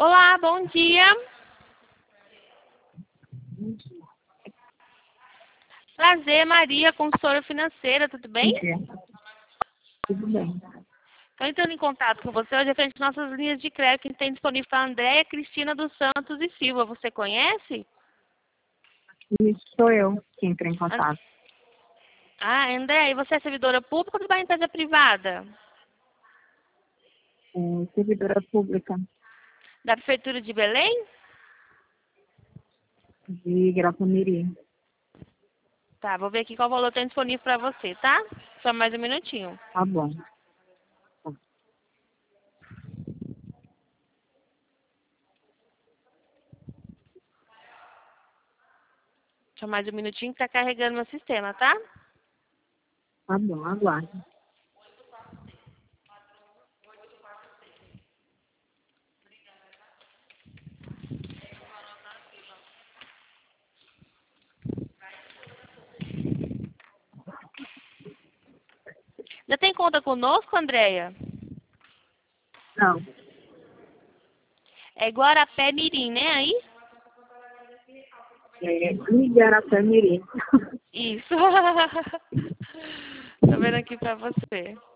Olá, bom dia. Prazer, Maria, consultora financeira, tudo bem? Bom dia. Tudo bem. Estou entrando em contato com você hoje referente às nossas linhas de crédito que tem disponível para a Andréia Cristina dos Santos e Silva. Você conhece? Isso sou eu que entrei em contato. Andréia, e você é servidora pública ou de uma empresa privada? Servidora pública Da Prefeitura de Belém? de Grapamiri. Tá, vou ver aqui qual valor tem disponível para você, tá? Só mais um minutinho. Tá bom. Só mais um minutinho que tá carregando meu sistema, tá? Tá bom, aguarde. Já tem conta conosco, Andréia? Não. É Guarapé Mirim, né? Aí? Igarapé-Mirim. Isso. Tô vendo aqui pra você.